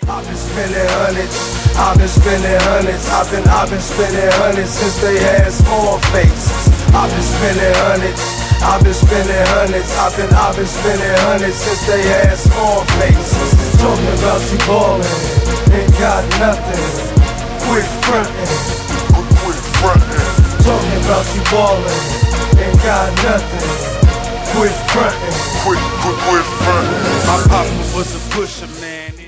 I've been spending hundreds, I've been spending hundreds, I've been spending hundreds since they had small faces. I've been spending hundreds, I've been spending hundreds, I've been spending hundreds since they had small faces. Talking about you ballin', ain't got nothing, quit frontin', quit frontin'. Talking about you ballin', ain't got nothing, quit frontin', quit frontin'. My papa was a pusher, man.